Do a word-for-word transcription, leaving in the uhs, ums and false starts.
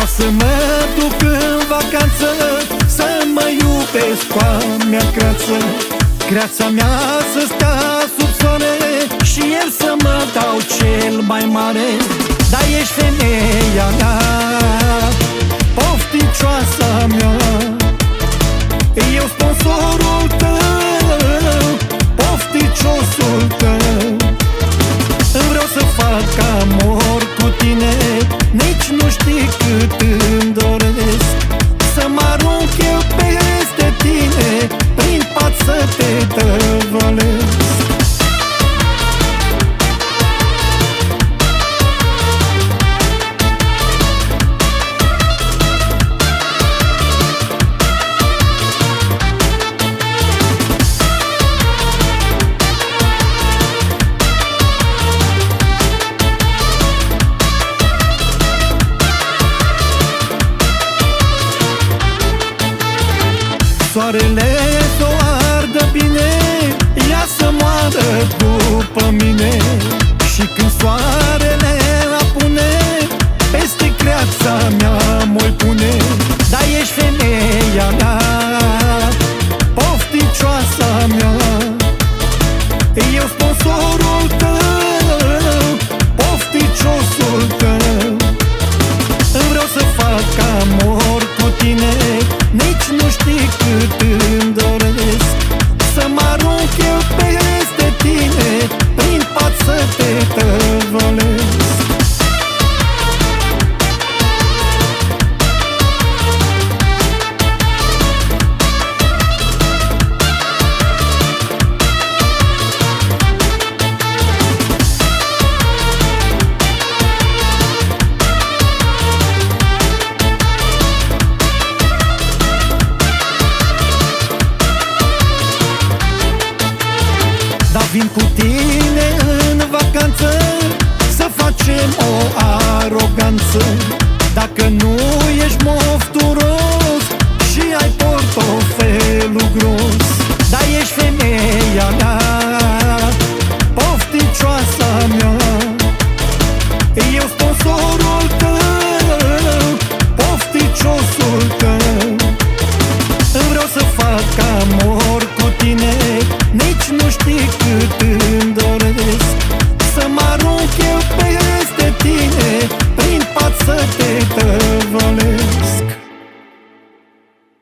să mă duc în vacanță, să mă iubesc cu a mea creață. Creața mea să stea sub soare și el să mă dau cel mai mare. Dar ești femeia mea, pofticioasa mea, eu sponsorul tău, pofticiosul tău. Vreau să fac amor cu tine, nici nu știi cât îmi doresc. Să mă arunc eu peste tine, prin pat să te tăvălesc. Soarele s-o ardă bine, ea să moară după mine. Și când soarele apune, peste creața mea mă-i pune. Dar ești femeia mea, pofticioasa mea, eu sponsorul tău, pofticiosul tău. Vreau să fac amor cu tine, nici nu știi cât îmi doresc. Să mă arunc eu peste tine, prin pat să te tăvălesc. Dar vin cu tine în vacanță, să facem o aroganță. Dacă nu ești mofturos și ai portofelul gros. Dar ești femeia mea, pofticioasa mea, eu sponsorul tău, pofticiosul tău. Vreau să fac amor